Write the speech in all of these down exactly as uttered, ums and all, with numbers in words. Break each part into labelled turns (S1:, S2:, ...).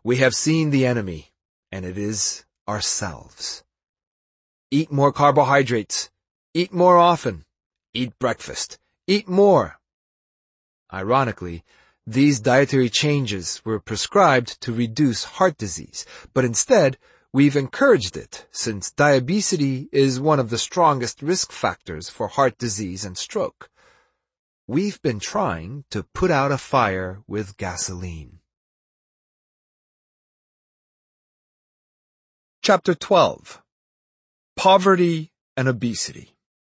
S1: We have seen the enemy, and it is ourselves. Eat more carbohydrates. Eat more often. Eat breakfast. Eat more. Ironically, these dietary changes were prescribed to reduce heart disease, but instead, we've encouraged it since diabetes is one of the strongest risk factors for heart disease and stroke. We've been trying to put out a fire with gasoline. Chapter twelve. Poverty and Obesity.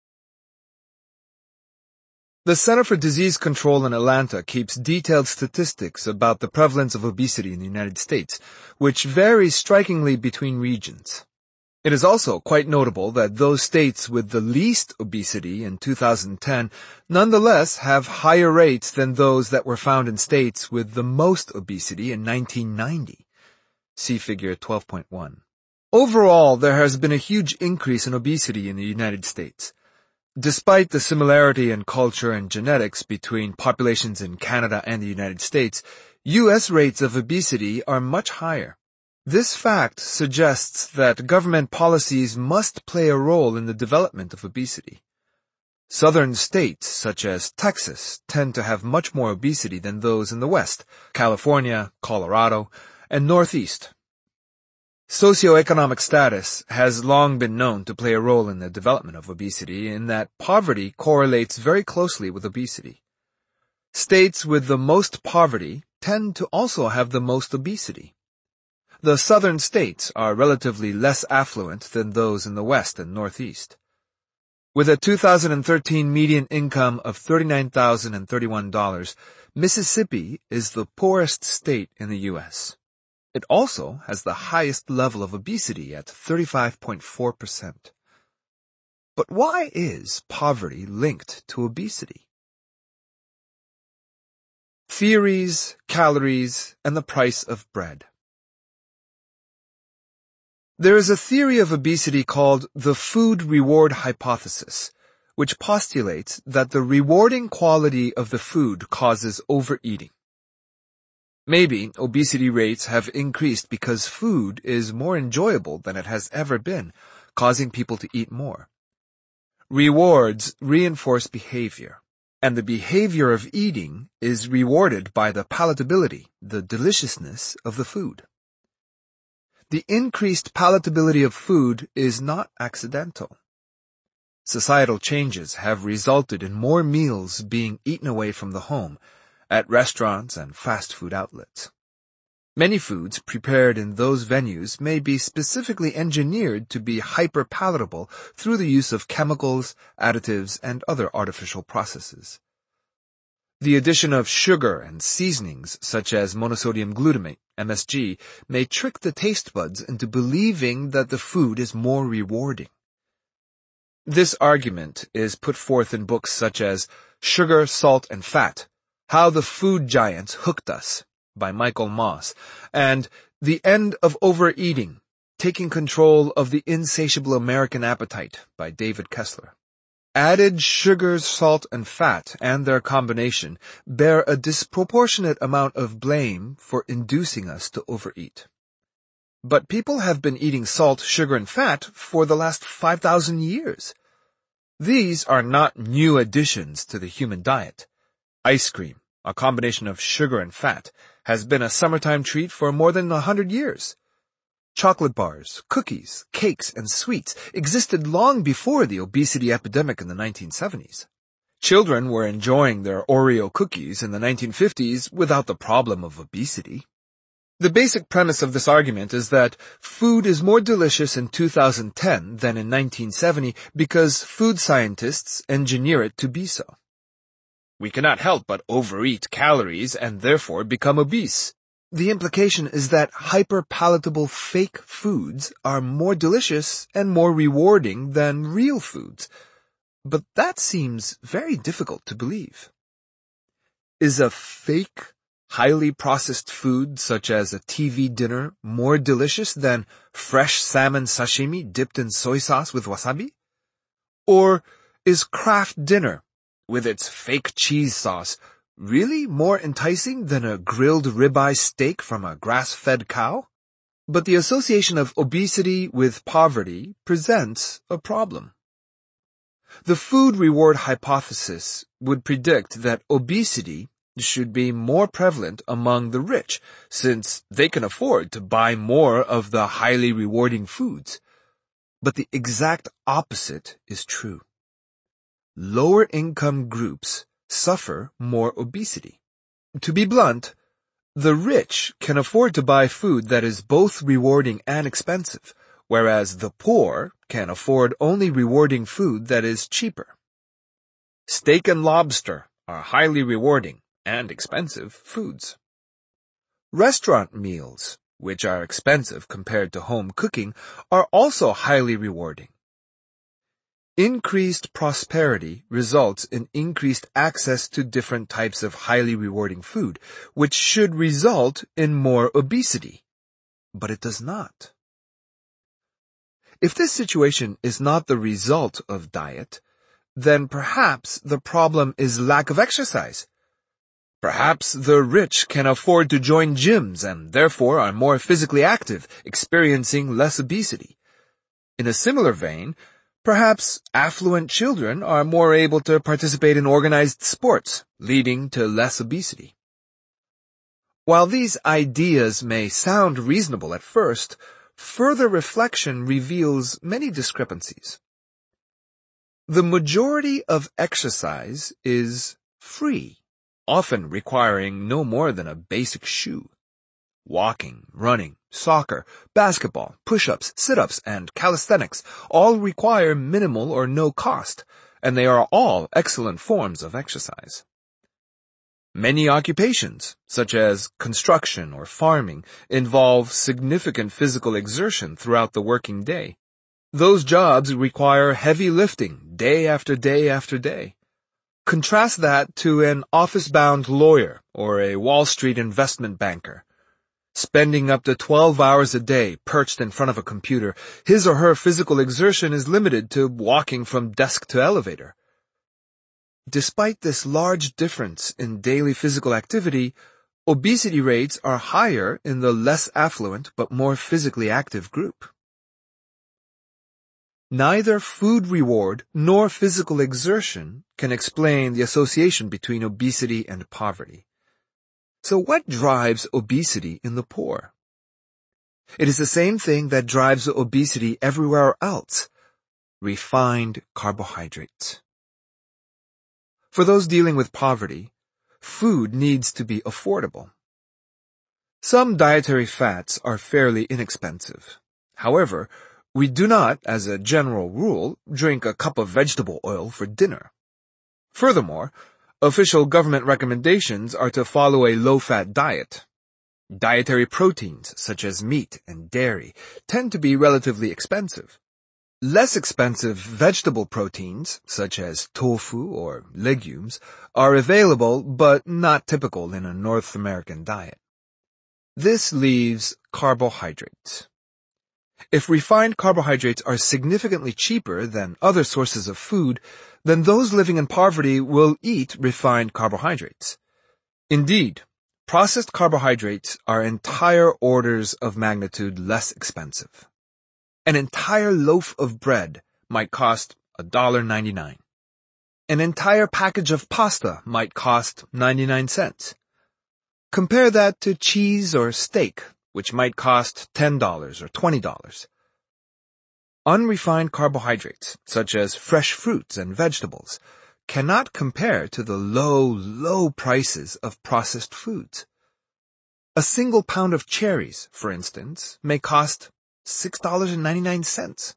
S1: The Center for Disease Control in Atlanta keeps detailed statistics about the prevalence of obesity in the United States, which varies strikingly between regions. It is also quite notable that those states with the least obesity in two thousand ten nonetheless have higher rates than those that were found in states with the most obesity in nineteen ninety. See figure twelve point one. Overall, there has been a huge increase in obesity in the United States. Despite the similarity in culture and genetics between populations in Canada and the United States, U S rates of obesity are much higher. This fact suggests that government policies must play a role in the development of obesity. Southern states, such as Texas, tend to have much more obesity than those in the West, California, Colorado, and Northeast. Socioeconomic status has long been known to play a role in the development of obesity in that poverty correlates very closely with obesity. States with the most poverty tend to also have the most obesity. The southern states are relatively less affluent than those in the West and Northeast. With a two thousand thirteen median income of thirty-nine thousand thirty-one dollars, Mississippi is the poorest state in the U S It also has the highest level of obesity at thirty-five point four percent. But why is poverty linked to obesity? Theories, calories, and the price of bread. There is a theory of obesity called the food reward hypothesis, which postulates that the rewarding quality of the food causes overeating. Maybe obesity rates have increased because food is more enjoyable than it has ever been, causing people to eat more. Rewards reinforce behavior, and the behavior of eating is rewarded by the palatability, the deliciousness of the food. The increased palatability of food is not accidental. Societal changes have resulted in more meals being eaten away from the home, at restaurants and fast food outlets. Many foods prepared in those venues may be specifically engineered to be hyper-palatable through the use of chemicals, additives, and other artificial processes. The addition of sugar and seasonings such as monosodium glutamate, M S G, may trick the taste buds into believing that the food is more rewarding. This argument is put forth in books such as Sugar, Salt, and Fat: How the Food Giants Hooked Us, by Michael Moss, and The End of Overeating, Taking Control of the Insatiable American Appetite, by David Kessler. Added sugars, salt, and fat, and their combination, bear a disproportionate amount of blame for inducing us to overeat. But people have been eating salt, sugar, and fat for the last five thousand years. These are not new additions to the human diet. Ice cream, a combination of sugar and fat, has been a summertime treat for more than a hundred years. Chocolate bars, cookies, cakes, and sweets existed long before the obesity epidemic in the nineteen seventies. Children were enjoying their Oreo cookies in the nineteen fifties without the problem of obesity. The basic premise of this argument is that food is more delicious in two thousand ten than in nineteen seventy because food scientists engineer it to be so. We cannot help but overeat calories and therefore become obese. The implication is that hyper-palatable fake foods are more delicious and more rewarding than real foods. But that seems very difficult to believe. Is a fake, highly processed food such as a T V dinner more delicious than fresh salmon sashimi dipped in soy sauce with wasabi? Or is Kraft Dinner, with its fake cheese sauce, Really more enticing than a grilled ribeye steak from a grass-fed cow? But the association of obesity with poverty presents a problem. The food reward hypothesis would predict that obesity should be more prevalent among the rich, since they can afford to buy more of the highly rewarding foods. But the exact opposite is true. Lower income groups suffer more obesity. To be blunt, the rich can afford to buy food that is both rewarding and expensive, whereas the poor can afford only rewarding food that is cheaper. Steak and lobster are highly rewarding and expensive foods. Restaurant meals, which are expensive compared to home cooking, are also highly rewarding. Increased prosperity results in increased access to different types of highly rewarding food, which should result in more obesity. But it does not. If this situation is not the result of diet, then perhaps the problem is lack of exercise. Perhaps the rich can afford to join gyms and therefore are more physically active, experiencing less obesity. In a similar vein, perhaps affluent children are more able to participate in organized sports, leading to less obesity. While these ideas may sound reasonable at first, further reflection reveals many discrepancies. The majority of exercise is free, often requiring no more than a basic shoe. Walking, running, soccer, basketball, push-ups, sit-ups, and calisthenics all require minimal or no cost, and they are all excellent forms of exercise. Many occupations, such as construction or farming, involve significant physical exertion throughout the working day. Those jobs require heavy lifting day after day after day. Contrast that to an office-bound lawyer or a Wall Street investment banker. Spending up to twelve hours a day perched in front of a computer, his or her physical exertion is limited to walking from desk to elevator. Despite this large difference in daily physical activity, obesity rates are higher in the less affluent but more physically active group. Neither food reward nor physical exertion can explain the association between obesity and poverty. So what drives obesity in the poor? It is the same thing that drives obesity everywhere else: refined carbohydrates. For those dealing with poverty, food needs to be affordable. Some dietary fats are fairly inexpensive. However, we do not, as a general rule, drink a cup of vegetable oil for dinner. Furthermore, official government recommendations are to follow a low-fat diet. Dietary proteins, such as meat and dairy, tend to be relatively expensive. Less expensive vegetable proteins, such as tofu or legumes, are available but not typical in a North American diet. This leaves carbohydrates. If refined carbohydrates are significantly cheaper than other sources of food, then those living in poverty will eat refined carbohydrates. Indeed, processed carbohydrates are entire orders of magnitude less expensive. An entire loaf of bread might cost one dollar and ninety-nine cents. An entire package of pasta might cost ninety-nine cents. Compare that to cheese or steak, which might cost ten dollars or twenty dollars. Unrefined carbohydrates, such as fresh fruits and vegetables, cannot compare to the low, low prices of processed foods. A single pound of cherries, for instance, may cost six dollars and ninety-nine cents.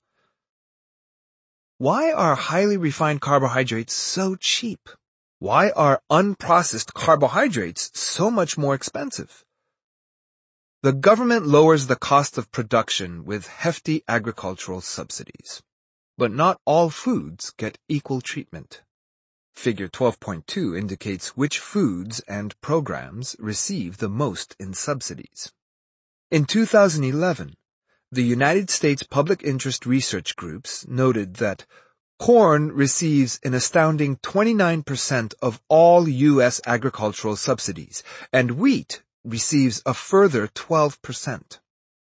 S1: Why are highly refined carbohydrates so cheap? Why are unprocessed carbohydrates so much more expensive? The government lowers the cost of production with hefty agricultural subsidies. But not all foods get equal treatment. Figure twelve point two indicates which foods and programs receive the most in subsidies. In two thousand eleven, the United States Public Interest Research Groups noted that Corn receives an astounding twenty-nine percent of all U S agricultural subsidies, and wheat receives a further twelve percent.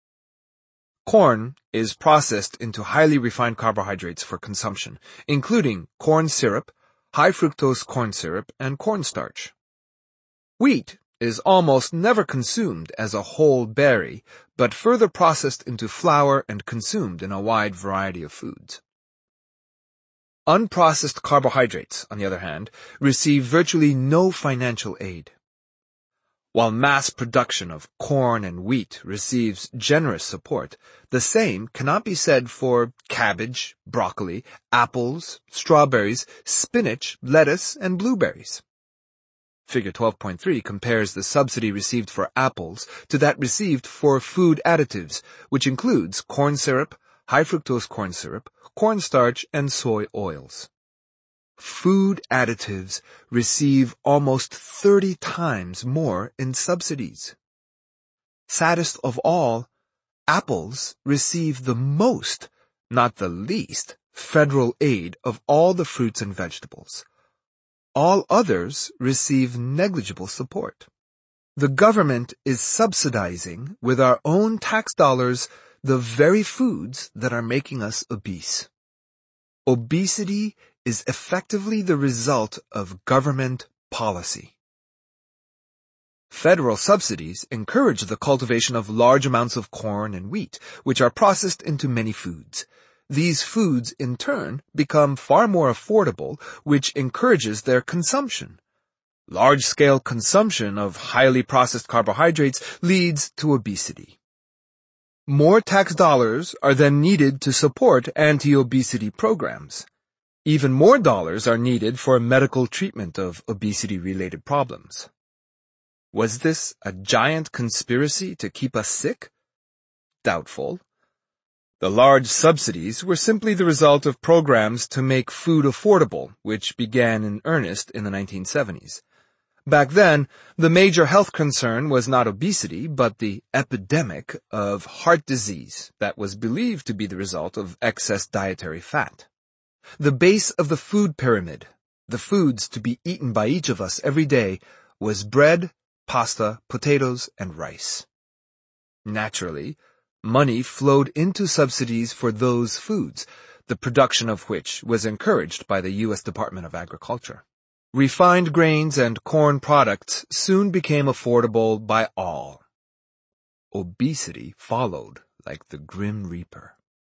S1: Corn is processed into highly refined carbohydrates for consumption, including corn syrup, high fructose corn syrup, and cornstarch. Wheat is almost never consumed as a whole berry, but further processed into flour and consumed in a wide variety of foods. Unprocessed carbohydrates, on the other hand, receive virtually no financial aid. While mass production of corn and wheat receives generous support, the same cannot be said for cabbage, broccoli, apples, strawberries, spinach, lettuce, and blueberries. Figure twelve point three compares the subsidy received for apples to that received for food additives, which includes corn syrup, high fructose corn syrup, cornstarch, and soy oils. Food additives receive almost thirty times more in subsidies. Saddest of all, apples receive the most, not the least, federal aid of all the fruits and vegetables. All others receive negligible support. The government is subsidizing with our own tax dollars the very foods that are making us obese. Obesity is effectively the result of government policy. Federal subsidies encourage the cultivation of large amounts of corn and wheat, which are processed into many foods. These foods, in turn, become far more affordable, which encourages their consumption. Large-scale consumption of highly processed carbohydrates leads to obesity. More tax dollars are then needed to support anti-obesity programs. Even more dollars are needed for medical treatment of obesity-related problems. Was this a giant conspiracy to keep us sick? Doubtful. The large subsidies were simply the result of programs to make food affordable, which began in earnest in the nineteen seventies. Back then, the major health concern was not obesity, but the epidemic of heart disease that was believed to be the result of excess dietary fat. The base of the food pyramid, the foods to be eaten by each of us every day, was bread, pasta, potatoes, and rice. Naturally, money flowed into subsidies for those foods, the production of which was encouraged by the U S Department of Agriculture. Refined grains and corn products soon became affordable by all. Obesity followed like the Grim Reaper.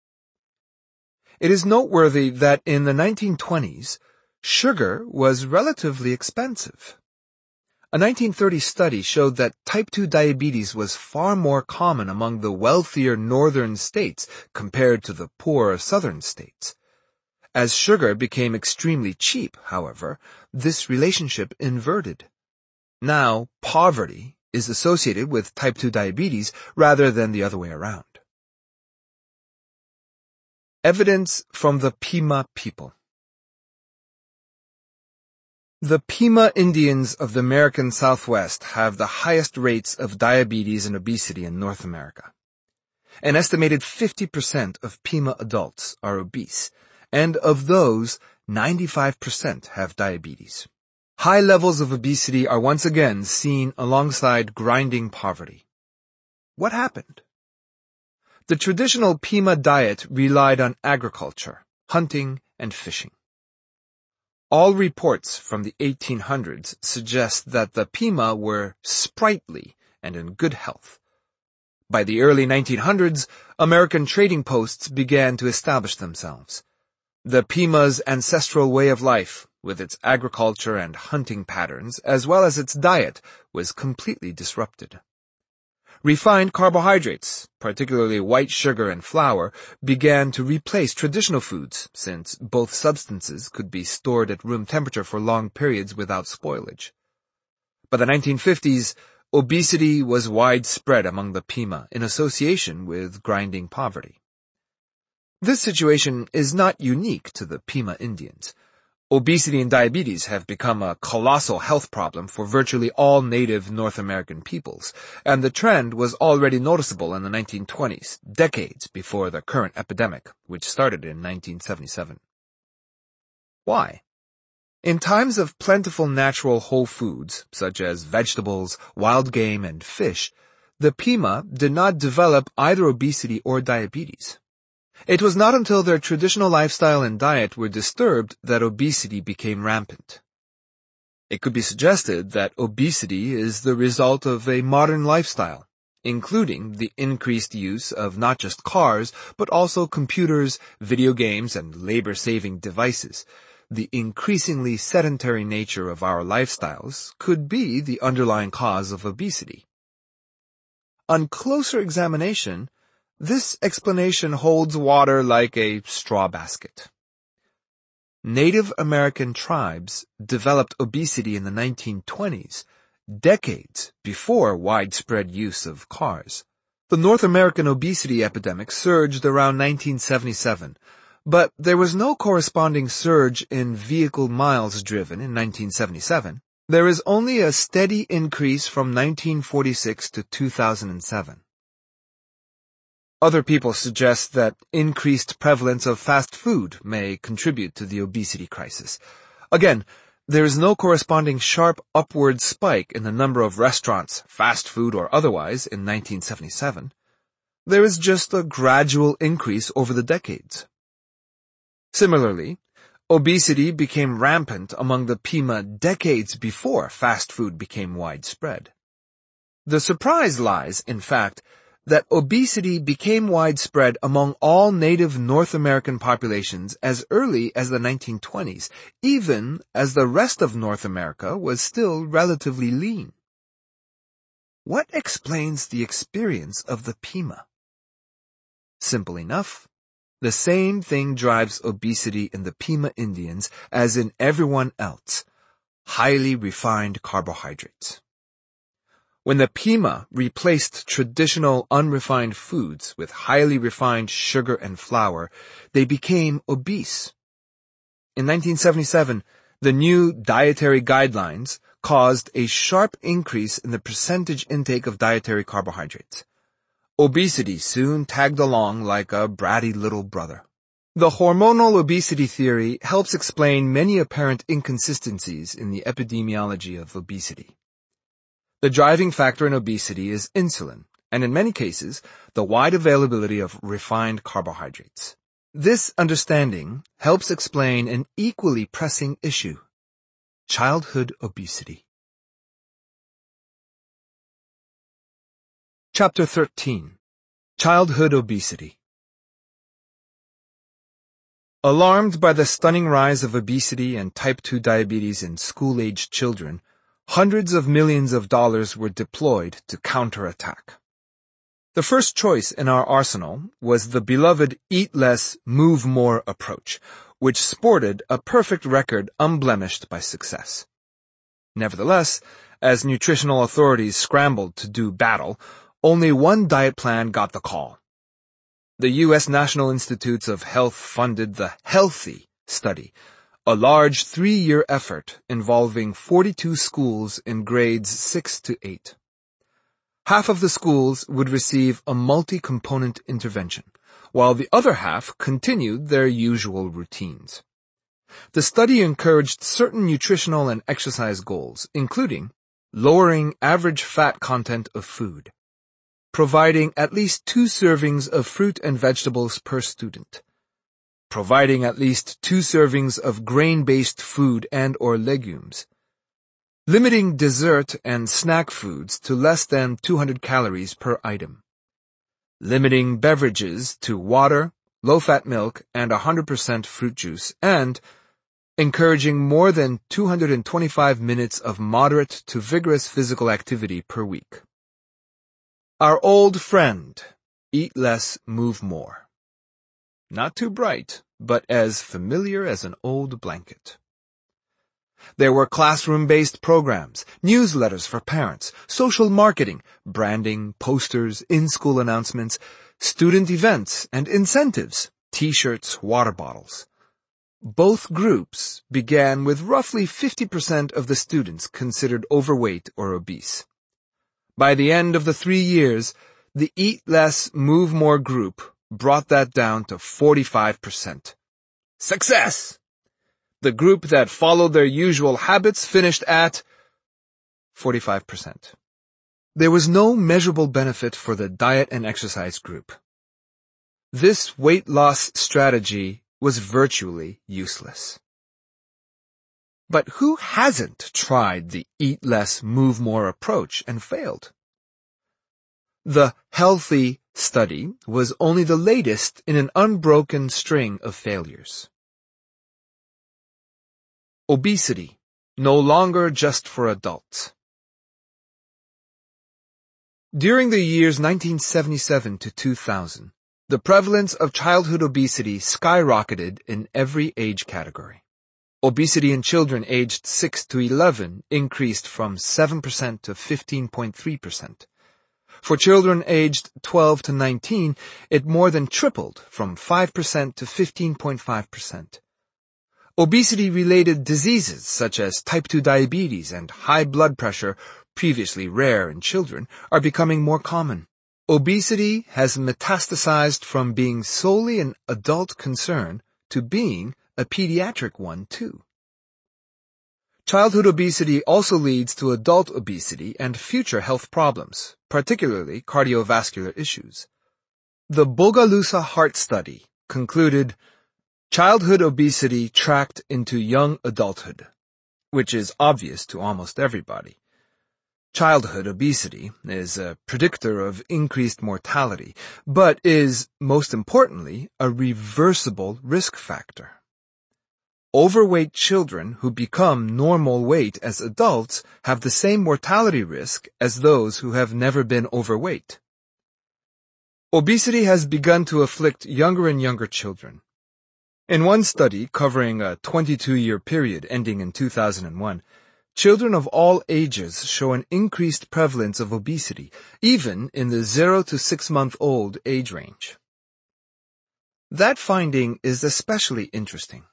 S1: It is noteworthy that in the nineteen twenties, sugar was relatively expensive. A nineteen thirty study showed that type two diabetes was far more common among the wealthier northern states compared to the poorer southern states. As sugar became extremely cheap, however, this relationship inverted. Now, poverty is associated with type two diabetes rather than the other way around. Evidence from the Pima people. The Pima Indians of the American Southwest have the highest rates of diabetes and obesity in North America. An estimated fifty percent of Pima adults are obese, and of those, ninety-five percent have diabetes. High levels of obesity are once again seen alongside grinding poverty. What happened? The traditional Pima diet relied on agriculture, hunting, and fishing. All reports from the eighteen hundreds suggest that the Pima were sprightly and in good health. By the early nineteen hundreds, American trading posts began to establish themselves. The Pima's ancestral way of life, with its agriculture and hunting patterns, as well as its diet, was completely disrupted. Refined carbohydrates, particularly white sugar and flour, began to replace traditional foods, since both substances could be stored at room temperature for long periods without spoilage. By the nineteen fifties, obesity was widespread among the Pima in association with grinding poverty. This situation is not unique to the Pima Indians. Obesity and diabetes have become a colossal health problem for virtually all native North American peoples, and the trend was already noticeable in the nineteen twenties, decades before the current epidemic, which started in nineteen seventy-seven. Why? In times of plentiful natural whole foods, such as vegetables, wild game, and fish, the Pima did not develop either obesity or diabetes. It was not until their traditional lifestyle and diet were disturbed that obesity became rampant. It could be suggested that obesity is the result of a modern lifestyle, including the increased use of not just cars, but also computers, video games, and labor-saving devices. The increasingly sedentary nature of our lifestyles could be the underlying cause of obesity. On closer examination, this explanation holds water like a straw basket. Native American tribes developed obesity in the nineteen twenties, decades before widespread use of cars. The North American obesity epidemic surged around nineteen seventy-seven, but there was no corresponding surge in vehicle miles driven in nineteen seventy-seven. There is only a steady increase from nineteen forty-six to two thousand seven. Other people suggest that increased prevalence of fast food may contribute to the obesity crisis. Again, there is no corresponding sharp upward spike in the number of restaurants, fast food or otherwise, in nineteen seventy-seven. There is just a gradual increase over the decades. Similarly, obesity became rampant among the Pima decades before fast food became widespread. The surprise lies, in fact, that obesity became widespread among all native North American populations as early as the nineteen twenties, even as the rest of North America was still relatively lean. What explains the experience of the Pima? Simple enough. The same thing drives obesity in the Pima Indians as in everyone else: highly refined carbohydrates. When the Pima replaced traditional unrefined foods with highly refined sugar and flour, they became obese. In nineteen seventy-seven, the new dietary guidelines caused a sharp increase in the percentage intake of dietary carbohydrates. Obesity soon tagged along like a bratty little brother. The hormonal obesity theory helps explain many apparent inconsistencies in the epidemiology of obesity. The driving factor in obesity is insulin, and in many cases, the wide availability of refined carbohydrates. This understanding helps explain an equally pressing issue: childhood obesity. Chapter thirteen. Childhood Obesity. Alarmed by the stunning rise of obesity and type two diabetes in school-aged children, hundreds of millions of dollars were deployed to counterattack. The first choice in our arsenal was the beloved Eat Less, Move More approach, which sported a perfect record unblemished by success. Nevertheless, as nutritional authorities scrambled to do battle, only one diet plan got the call. The U S National Institutes of Health funded the Healthy Study, a large three-year effort involving forty-two schools in grades six to eight. Half of the schools would receive a multi-component intervention, while the other half continued their usual routines. The study encouraged certain nutritional and exercise goals, including lowering average fat content of food, providing at least two servings of fruit and vegetables per student, providing at least two servings of grain-based food and or legumes, limiting dessert and snack foods to less than two hundred calories per item, limiting beverages to water, low-fat milk, and one hundred percent fruit juice, and encouraging more than two hundred twenty-five minutes of moderate to vigorous physical activity per week. Our old friend, Eat Less, Move More. Not too bright, but as familiar as an old blanket. There were classroom-based programs, newsletters for parents, social marketing, branding, posters, in-school announcements, student events, and incentives, t-shirts, water bottles. Both groups began with roughly fifty percent of the students considered overweight or obese. By the end of the three years, the Eat Less, Move More group brought that down to forty-five percent. Success! The group that followed their usual habits finished at forty-five percent. There was no measurable benefit for the diet and exercise group. This weight loss strategy was virtually useless. But who hasn't tried the eat less, move more approach and failed? The healthy study was only the latest in an unbroken string of failures. Obesity, no longer just for adults. During the years nineteen seventy-seven to two thousand, the prevalence of childhood obesity skyrocketed in every age category. Obesity in children aged six to eleven increased from seven percent to fifteen point three percent. For children aged twelve to nineteen, it more than tripled from five percent to fifteen point five percent. Obesity-related diseases such as type two diabetes and high blood pressure, previously rare in children, are becoming more common. Obesity has metastasized from being solely an adult concern to being a pediatric one too. Childhood obesity also leads to adult obesity and future health problems, particularly cardiovascular issues. The Bogalusa Heart Study concluded childhood obesity tracked into young adulthood, which is obvious to almost everybody. Childhood obesity is a predictor of increased mortality, but is, most importantly, a reversible risk factor. Overweight children who become normal weight as adults have the same mortality risk as those who have never been overweight. Obesity has begun to afflict younger and younger children. In one study covering a twenty-two-year period ending in two thousand one, children of all ages show an increased prevalence of obesity, even in the zero to six month old age range. That finding is especially interesting.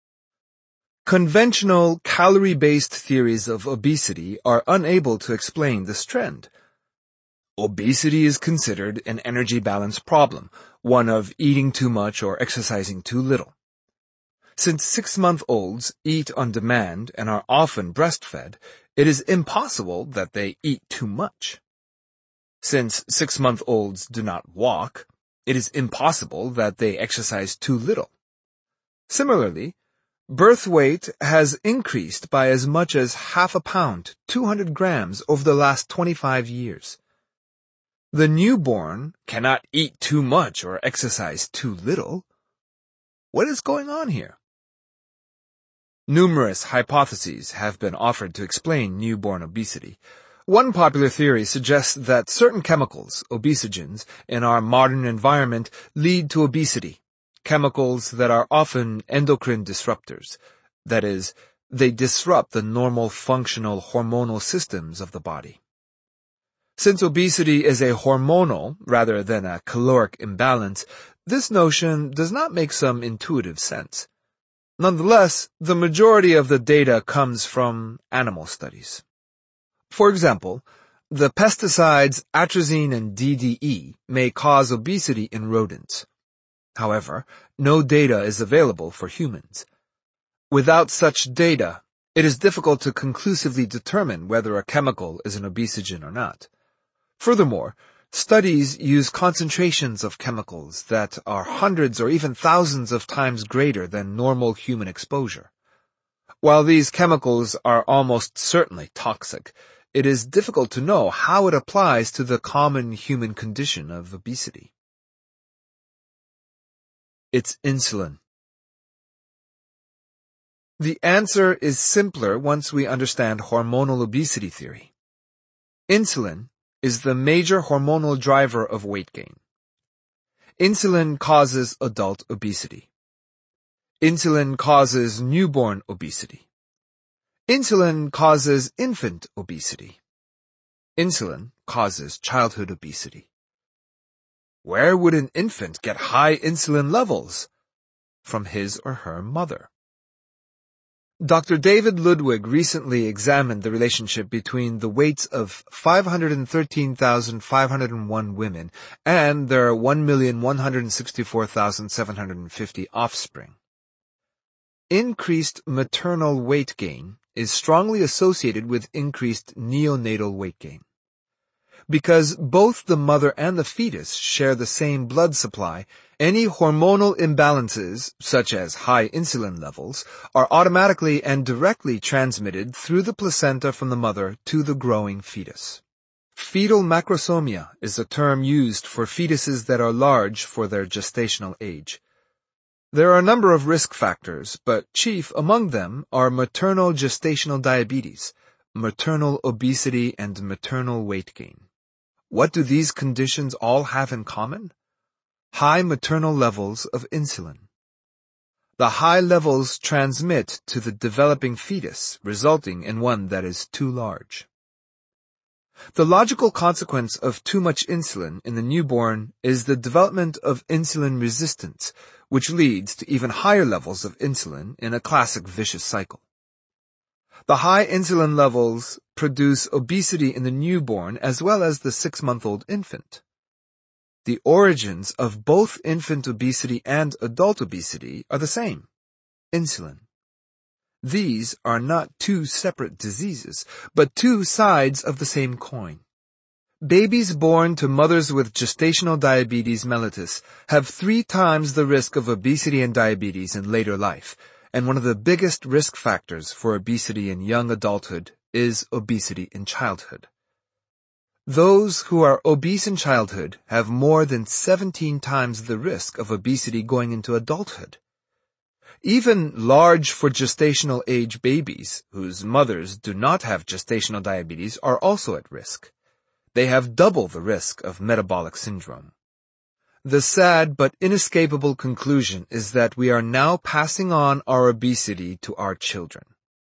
S1: Conventional calorie-based theories of obesity are unable to explain this trend. Obesity is considered an energy balance problem, one of eating too much or exercising too little. Since six-month-olds eat on demand and are often breastfed, it is impossible that they eat too much. Since six-month-olds do not walk, it is impossible that they exercise too little. Similarly, birth weight has increased by as much as half a pound, two hundred grams, over the last twenty-five years. The newborn cannot eat too much or exercise too little. What is going on here? Numerous hypotheses have been offered to explain newborn obesity. One popular theory suggests that certain chemicals, obesogens, in our modern environment lead to obesity, chemicals that are often endocrine disruptors. That is, they disrupt the normal functional hormonal systems of the body. Since obesity is a hormonal rather than a caloric imbalance, this notion does not make some intuitive sense. Nonetheless, the majority of the data comes from animal studies. For example, the pesticides atrazine and D D E may cause obesity in rodents. However, no data is available for humans. Without such data, it is difficult to conclusively determine whether a chemical is an obesogen or not. Furthermore, studies use concentrations of chemicals that are hundreds or even thousands of times greater than normal human exposure. While these chemicals are almost certainly toxic, it is difficult to know how it applies to the common human condition of obesity. It's insulin. The answer is simpler once we understand hormonal obesity theory. Insulin is the major hormonal driver of weight gain. Insulin causes adult obesity. Insulin causes newborn obesity. Insulin causes infant obesity. Insulin causes childhood obesity. Where would an infant get high insulin levels? From his or her mother. Doctor David Ludwig recently examined the relationship between the weights of five hundred thirteen thousand five hundred one women and their one million one hundred sixty-four thousand seven hundred fifty offspring. increased maternal weight gain is strongly associated with increased neonatal weight gain. Because both the mother and the fetus share the same blood supply, any hormonal imbalances, such as high insulin levels, are automatically and directly transmitted through the placenta from the mother to the growing fetus. Fetal macrosomia is a term used for fetuses that are large for their gestational age. There are a number of risk factors, but chief among them are maternal gestational diabetes, maternal obesity, and maternal weight gain. What do these conditions all have in common? High maternal levels of insulin. The high levels transmit to the developing fetus, resulting in one that is too large. The logical consequence of too much insulin in the newborn is the development of insulin resistance, which leads to even higher levels of insulin in a classic vicious cycle. The high insulin levels produce obesity in the newborn as well as the six-month-old infant. The origins of both infant obesity and adult obesity are the same: insulin. These are not two separate diseases, but two sides of the same coin. Babies born to mothers with gestational diabetes mellitus have three times the risk of obesity and diabetes in later life, and one of the biggest risk factors for obesity in young adulthood is obesity in childhood. Those who are obese in childhood have more than seventeen times the risk of obesity going into adulthood. Even large for gestational age babies, whose mothers do not have gestational diabetes, are also at risk. They have double the risk of metabolic syndrome. The sad but inescapable conclusion is that we are now passing on our obesity to our children.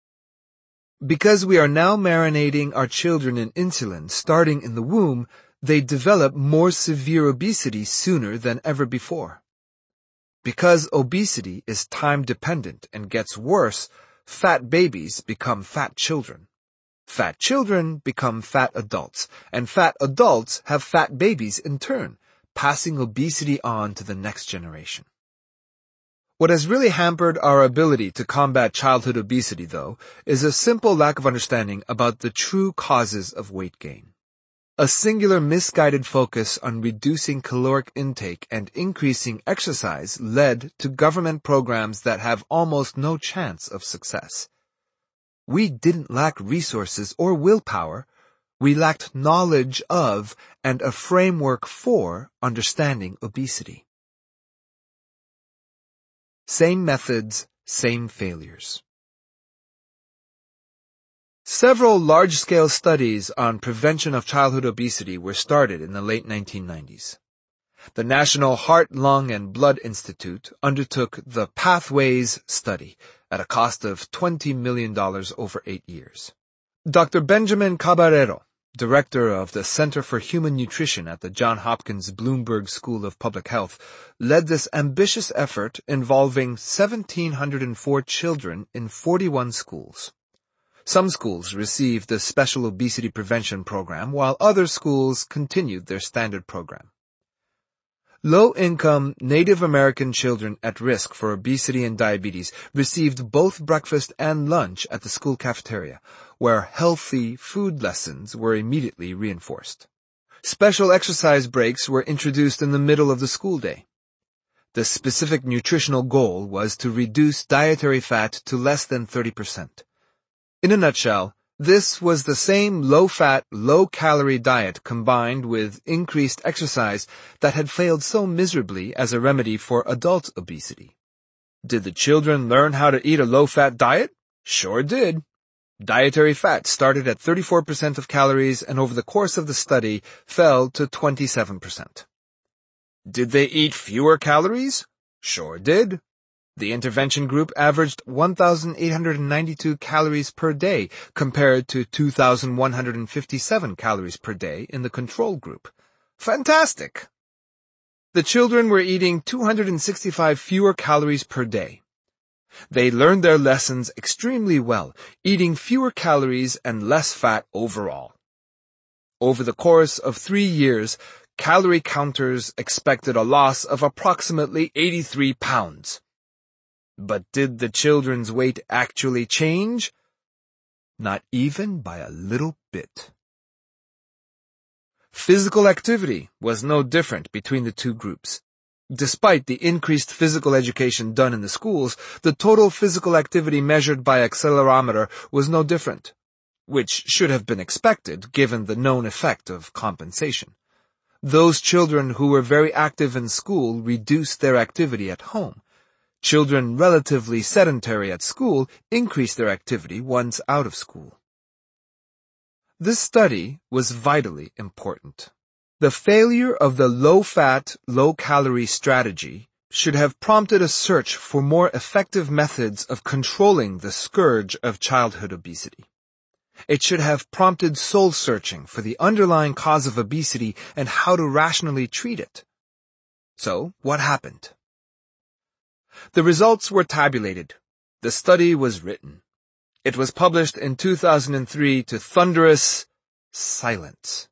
S1: Because we are now marinating our children in insulin starting in the womb, they develop more severe obesity sooner than ever before. Because obesity is time-dependent and gets worse, fat babies become fat children. Fat children become fat adults, and fat adults have fat babies in turn, passing obesity on to the next generation. What has really hampered our ability to combat childhood obesity, though, is a simple lack of understanding about the true causes of weight gain. A singular misguided focus on reducing caloric intake and increasing exercise led to government programs that have almost no chance of success. We didn't lack resources or willpower. We lacked knowledge of and a framework for understanding obesity. Same methods, same failures. Several large-scale studies on prevention of childhood obesity were started in the late nineteen nineties. The National Heart, Lung, and Blood Institute undertook the Pathways study at a cost of twenty million dollars over eight years. Doctor Benjamin Caballero, director of the Center for Human Nutrition at the Johns Hopkins Bloomberg School of Public Health, led this ambitious effort involving one thousand seven hundred four children in forty-one schools. Some schools received the Special Obesity Prevention Program, while other schools continued their standard program. Low-income Native American children at risk for obesity and diabetes received both breakfast and lunch at the school cafeteria, where healthy food lessons were immediately reinforced. Special exercise breaks were introduced in the middle of the school day. The specific nutritional goal was to reduce dietary fat to less than thirty percent. In a nutshell, this was the same low-fat, low-calorie diet combined with increased exercise that had failed so miserably as a remedy for adult obesity. Did the children learn how to eat a low-fat diet? Sure did. Dietary fat started at thirty-four percent of calories and over the course of the study fell to twenty-seven percent. Did they eat fewer calories? Sure did. The intervention group averaged one thousand eight hundred ninety-two calories per day compared to two thousand one hundred fifty-seven calories per day in the control group. Fantastic! The children were eating two hundred sixty-five fewer calories per day. They learned their lessons extremely well, eating fewer calories and less fat overall. Over the course of three years, calorie counters expected a loss of approximately eighty-three pounds. But did the children's weight actually change? Not even by a little bit. Physical activity was no different between the two groups. Despite the increased physical education done in the schools, the total physical activity measured by accelerometer was no different, which should have been expected given the known effect of compensation. Those children who were very active in school reduced their activity at home. Children relatively sedentary at school increased their activity once out of school. This study was vitally important. The failure of the low-fat, low-calorie strategy should have prompted a search for more effective methods of controlling the scourge of childhood obesity. It should have prompted soul-searching for the underlying cause of obesity and how to rationally treat it. So, what happened? The results were tabulated. The study was written. It was published in two thousand three to thunderous silence.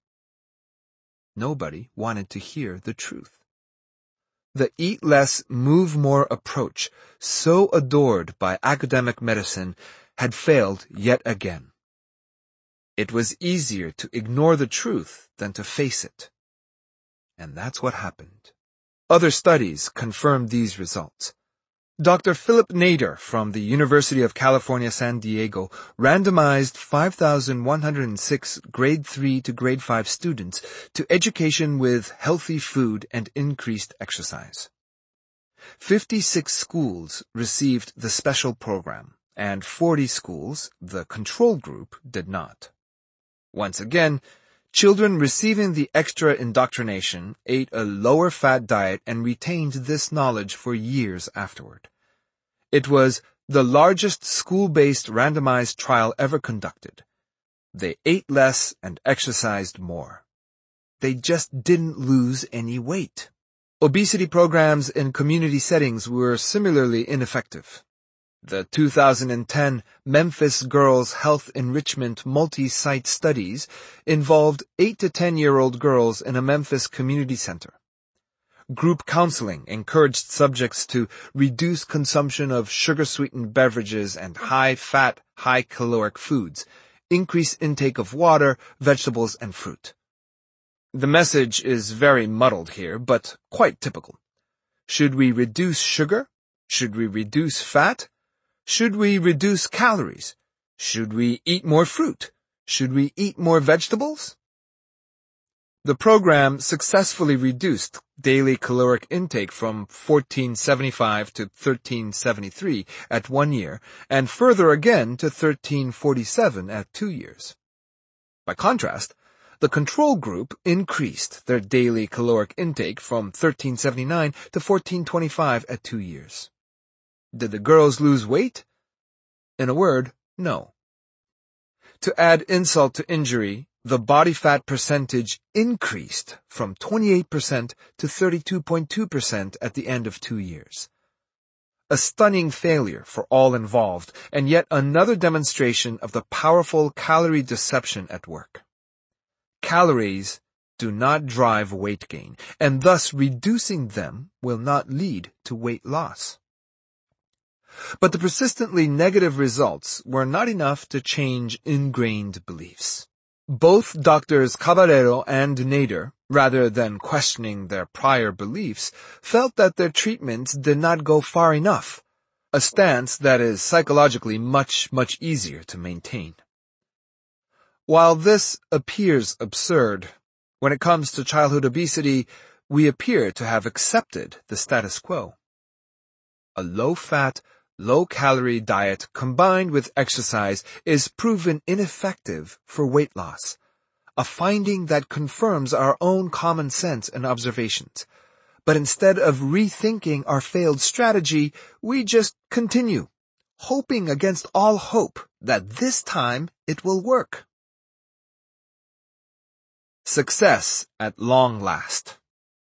S1: Nobody wanted to hear the truth. The eat less, move more approach, so adored by academic medicine, had failed yet again. It was easier to ignore the truth than to face it. And that's what happened. Other studies confirmed these results. Doctor Philip Nader from the University of California, San Diego randomized five thousand one hundred six grade three to grade five students to education with healthy food and increased exercise. fifty-six schools received the special program, and forty schools, the control group, did not. Once again, children receiving the extra indoctrination ate a lower-fat diet and retained this knowledge for years afterward. It was the largest school-based randomized trial ever conducted. They ate less and exercised more. They just didn't lose any weight. Obesity programs in community settings were similarly ineffective. The two thousand ten Memphis Girls Health Enrichment multi-site studies involved eight to ten-year-old girls in a Memphis community center. Group counseling encouraged subjects to reduce consumption of sugar-sweetened beverages and high-fat, high-caloric foods, increase intake of water, vegetables, and fruit. The message is very muddled here, but quite typical. Should we reduce sugar? Should we reduce fat? Should we reduce calories? Should we eat more fruit? Should we eat more vegetables? The program successfully reduced daily caloric intake from fourteen seventy-five to thirteen seventy-three at one year, and further again to thirteen forty-seven at two years. By contrast, the control group increased their daily caloric intake from thirteen seventy-nine to fourteen twenty-five at two years. Did the girls lose weight? In a word, no. To add insult to injury, the body fat percentage increased from twenty-eight percent to thirty-two point two percent at the end of two years. A stunning failure for all involved, and yet another demonstration of the powerful calorie deception at work. Calories do not drive weight gain, and thus reducing them will not lead to weight loss. But the persistently negative results were not enough to change ingrained beliefs. Both Doctors Caballero and Nader, rather than questioning their prior beliefs, felt that their treatments did not go far enough, a stance that is psychologically much, much easier to maintain. While this appears absurd, when it comes to childhood obesity, we appear to have accepted the status quo. A low-fat, low-calorie diet combined with exercise is proven ineffective for weight loss, a finding that confirms our own common sense and observations. But instead of rethinking our failed strategy, we just continue, hoping against all hope that this time it will work. Success at long last.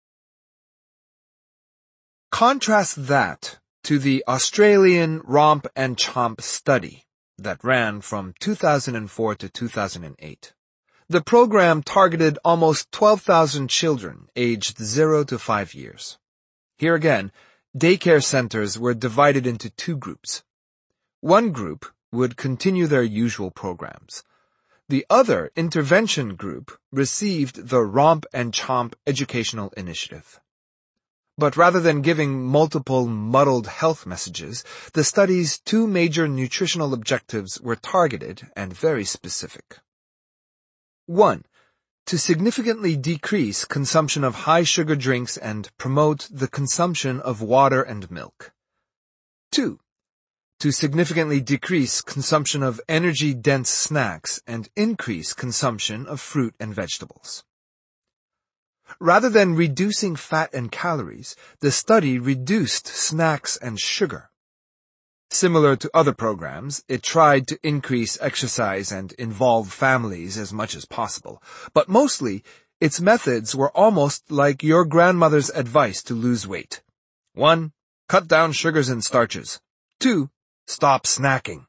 S1: Contrast that to the Australian Romp and Chomp study that ran from two thousand four to two thousand eight. The program targeted almost twelve thousand children aged zero to five years. Here again, Daycare centers were divided into two groups. One group would continue their usual programs. The other intervention group received the Romp and Chomp educational initiative. But rather than giving multiple muddled health messages, the study's two major nutritional objectives were targeted and very specific. One, to significantly decrease consumption of high-sugar drinks and promote the consumption of water and milk. Two, to significantly decrease consumption of energy-dense snacks and increase consumption of fruit and vegetables. Rather than reducing fat and calories, the study reduced snacks and sugar. Similar to other programs, it tried to increase exercise and involve families as much as possible, but mostly, its methods were almost like your grandmother's advice to lose weight. One, cut down sugars and starches. Two, stop snacking.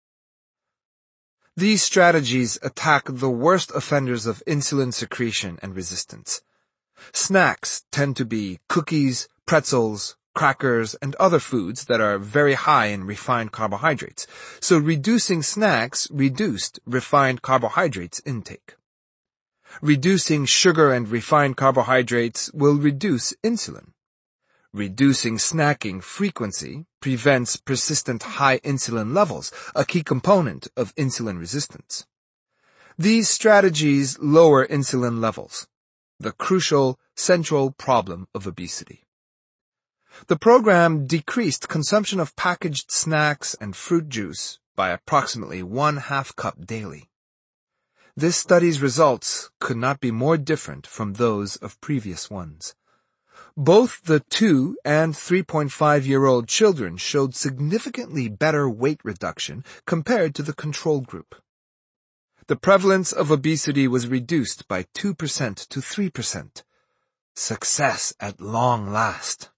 S1: These strategies attack the worst offenders of insulin secretion and resistance. Snacks tend to be cookies, pretzels, crackers, and other foods that are very high in refined carbohydrates, so reducing snacks reduced refined carbohydrates intake. Reducing sugar and refined carbohydrates will reduce insulin. Reducing snacking frequency prevents persistent high insulin levels, a key component of insulin resistance. These strategies lower insulin levels, the crucial central problem of obesity. The program decreased consumption of packaged snacks and fruit juice by approximately one half cup daily. This study's results could not be more different from those of previous ones. Both the two and three point five year old children showed significantly better weight reduction compared to the control group. The prevalence of obesity was reduced by two percent to three percent. Success at long last.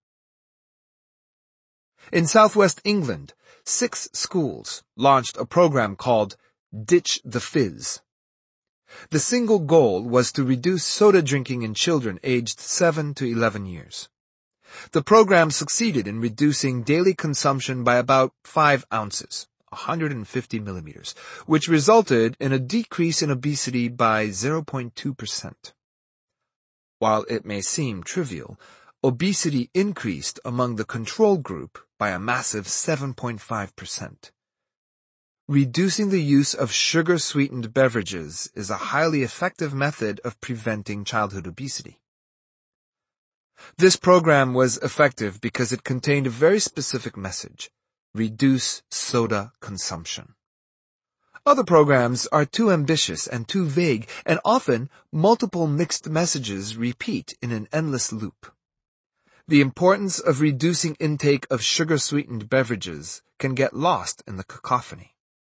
S1: In southwest England, six schools launched a program called Ditch the Fizz. The single goal was to reduce soda drinking in children aged seven to eleven years. The program succeeded in reducing daily consumption by about five ounces, one hundred fifty millimeters, which resulted in a decrease in obesity by zero point two percent. While it may seem trivial, obesity increased among the control group by a massive seven point five percent. Reducing the use of sugar-sweetened beverages is a highly effective method of preventing childhood obesity. This program was effective because it contained a very specific message: reduce soda consumption. Other programs are too ambitious and too vague, and often multiple mixed messages repeat in an endless loop. The importance of reducing intake of sugar-sweetened beverages can get lost in the cacophony.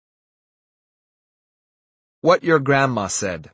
S1: What your grandma said.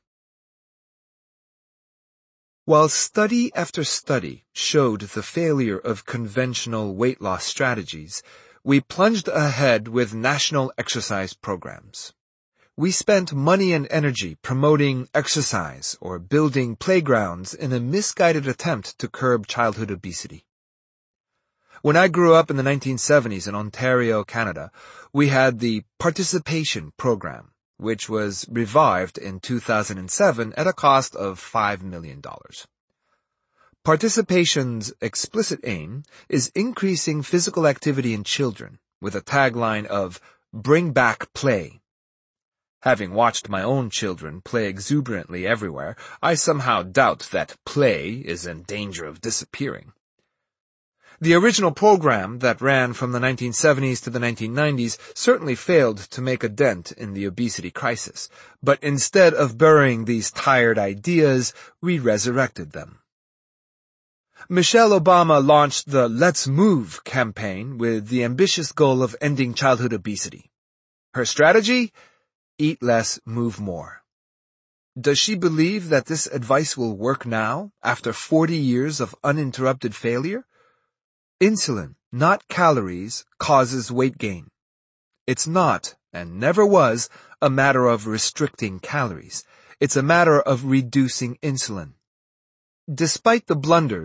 S1: While study after study showed the failure of conventional weight loss strategies, we plunged ahead with national exercise programs. We spent money and energy promoting exercise or building playgrounds in a misguided attempt to curb childhood obesity. When I grew up in the nineteen seventies in Ontario, Canada, we had the Participation Program, which was revived in two thousand seven at a cost of five million dollars. Participation's explicit aim is increasing physical activity in children with a tagline of "Bring Back Play." Having watched my own children play exuberantly everywhere, I somehow doubt that play is in danger of disappearing. The original program that ran from the nineteen seventies to the nineteen nineties certainly failed to make a dent in the obesity crisis, but instead of burying these tired ideas, we resurrected them. Michelle Obama launched the Let's Move campaign with the ambitious goal of ending childhood obesity. Her strategy? Eat less, move more. Does she believe that this advice will work now, after forty years of uninterrupted failure? Insulin, not calories, causes weight gain. It's not, and never was, a matter of restricting calories. It's a matter of reducing insulin. Despite the blunders,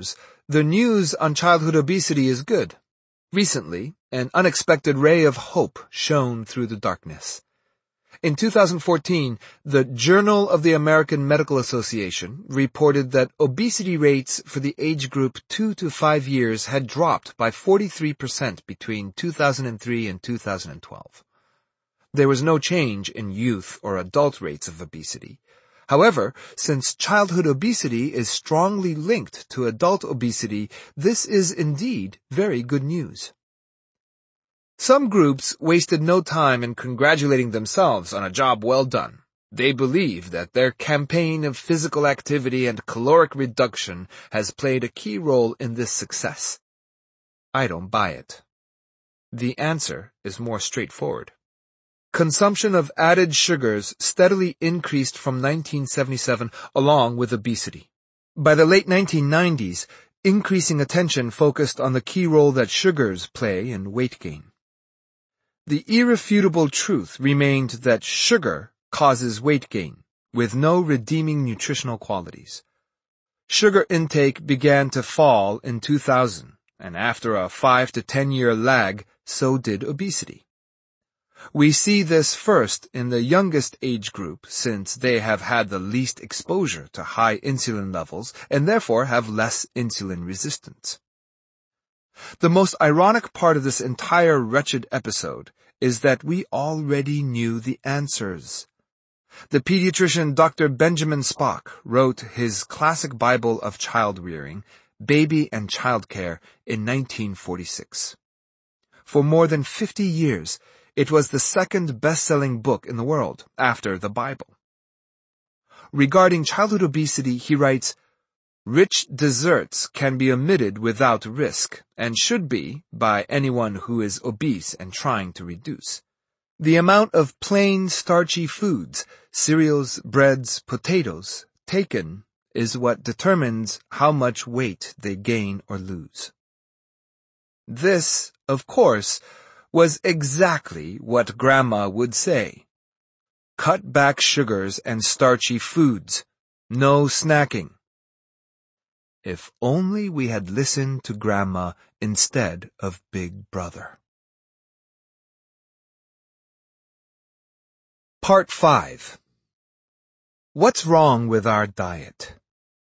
S1: The news on childhood obesity is good. Recently, an unexpected ray of hope shone through the darkness. In two thousand fourteen, the Journal of the American Medical Association reported that obesity rates for the age group two to five years had dropped by forty-three percent between two thousand three and two thousand twelve. There was no change in youth or adult rates of obesity. However, since childhood obesity is strongly linked to adult obesity, this is indeed very good news. Some groups wasted no time in congratulating themselves on a job well done. They believe that their campaign of physical activity and caloric reduction has played a key role in this success. I don't buy it. The answer is more straightforward. Consumption of added sugars steadily increased from nineteen seventy-seven along with obesity. By the late nineteen nineties, increasing attention focused on the key role that sugars play in weight gain. The irrefutable truth remained that sugar causes weight gain, with no redeeming nutritional qualities. Sugar intake began to fall in two thousand, and after a five to ten year lag, so did obesity. We see this first in the youngest age group, since they have had the least exposure to high insulin levels and therefore have less insulin resistance. The most ironic part of this entire wretched episode is that we already knew the answers. The pediatrician Doctor Benjamin Spock wrote his classic Bible of child rearing, Baby and Child Care, in nineteen forty-six. For more than fifty years, it was the second best-selling book in the world, after the Bible. Regarding childhood obesity, he writes, "Rich desserts can be omitted without risk, and should be, by anyone who is obese and trying to reduce. The amount of plain, starchy foods, cereals, breads, potatoes, taken is what determines how much weight they gain or lose." This, of course, was exactly what Grandma would say. Cut back sugars and starchy foods. No snacking. If only we had listened to Grandma instead of Big Brother. Part five. What's wrong with our diet?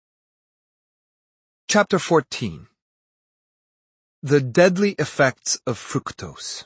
S1: Chapter fourteen. The deadly effects of fructose.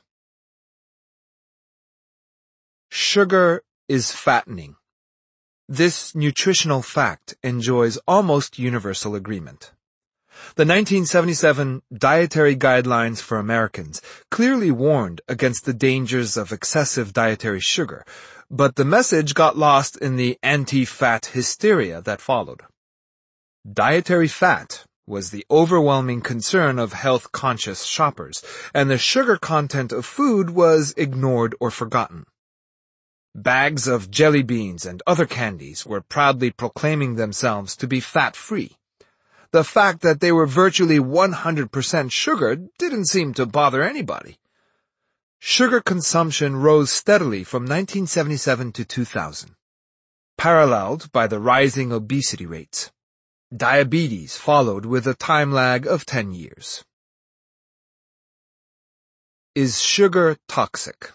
S1: Sugar is fattening. This nutritional fact enjoys almost universal agreement. The nineteen seventy-seven Dietary Guidelines for Americans clearly warned against the dangers of excessive dietary sugar, but the message got lost in the anti-fat hysteria that followed. Dietary fat was the overwhelming concern of health-conscious shoppers, and the sugar content of food was ignored or forgotten. Bags of jelly beans and other candies were proudly proclaiming themselves to be fat-free. The fact that they were virtually one hundred percent sugar didn't seem to bother anybody. Sugar consumption rose steadily from nineteen seventy-seven to two thousand, paralleled by the rising obesity rates. Diabetes followed with a time lag of ten years. Is sugar toxic?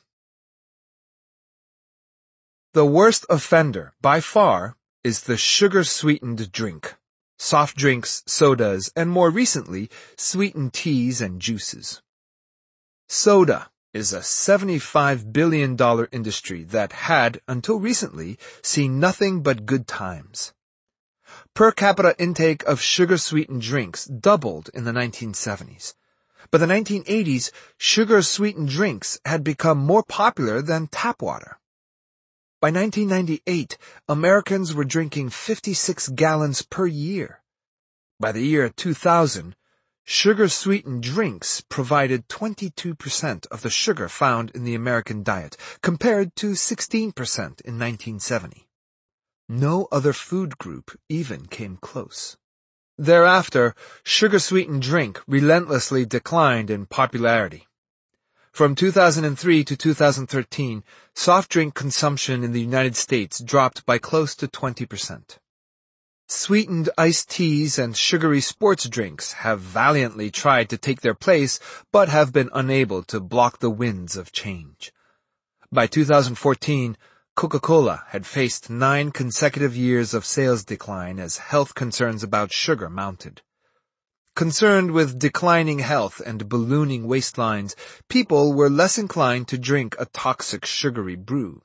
S1: The worst offender, by far, is the sugar-sweetened drink, soft drinks, sodas, and more recently, sweetened teas and juices. Soda is a seventy-five billion dollars industry that had, until recently, seen nothing but good times. Per capita intake of sugar-sweetened drinks doubled in the nineteen seventies. By the nineteen eighties, sugar-sweetened drinks had become more popular than tap water. By nineteen ninety-eight, Americans were drinking fifty-six gallons per year. By the year two thousand, sugar-sweetened drinks provided twenty-two percent of the sugar found in the American diet, compared to sixteen percent in nineteen seventy. No other food group even came close. Thereafter, sugar-sweetened drink relentlessly declined in popularity. From two thousand three to two thousand thirteen, soft drink consumption in the United States dropped by close to twenty percent. Sweetened iced teas and sugary sports drinks have valiantly tried to take their place, but have been unable to block the winds of change. By two thousand fourteen, Coca-Cola had faced nine consecutive years of sales decline as health concerns about sugar mounted. Concerned with declining health and ballooning waistlines, people were less inclined to drink a toxic sugary brew.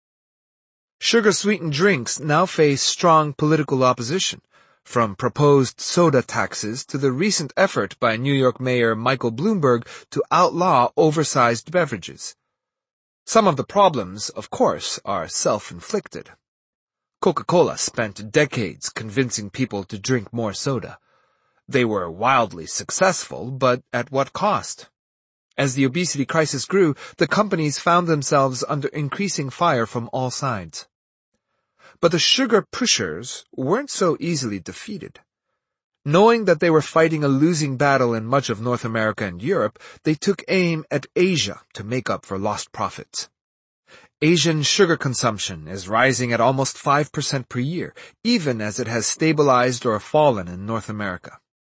S1: Sugar-sweetened drinks now face strong political opposition, from proposed soda taxes to the recent effort by New York Mayor Michael Bloomberg to outlaw oversized beverages. Some of the problems, of course, are self-inflicted. Coca-Cola spent decades convincing people to drink more soda. They were wildly successful, but at what cost? As the obesity crisis grew, the companies found themselves under increasing fire from all sides. But the sugar pushers weren't so easily defeated. Knowing that they were fighting a losing battle in much of North America and Europe, they took aim at Asia to make up for lost profits. Asian sugar consumption is rising at almost five percent per year, even as it has stabilized or fallen in North America.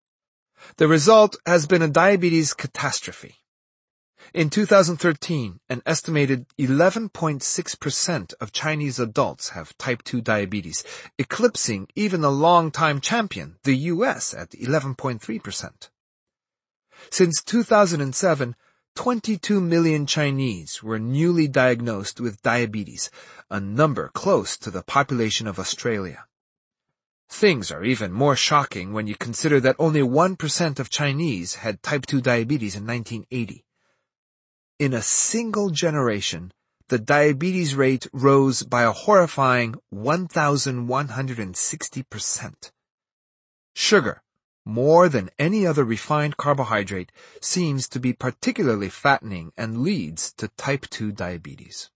S1: The result has been a diabetes catastrophe. In two thousand thirteen, an estimated eleven point six percent of Chinese adults have type two diabetes, eclipsing even the long-time champion, the U S, at eleven point three percent. Since two thousand seven, twenty-two million Chinese were newly diagnosed with diabetes, a number close to the population of Australia. Things are even more shocking when you consider that only one percent of Chinese had type two diabetes in nineteen eighty. In a single generation, the diabetes rate rose by a horrifying one thousand one hundred sixty percent. Sugar, more than any other refined carbohydrate, seems to be particularly fattening and leads to type two diabetes.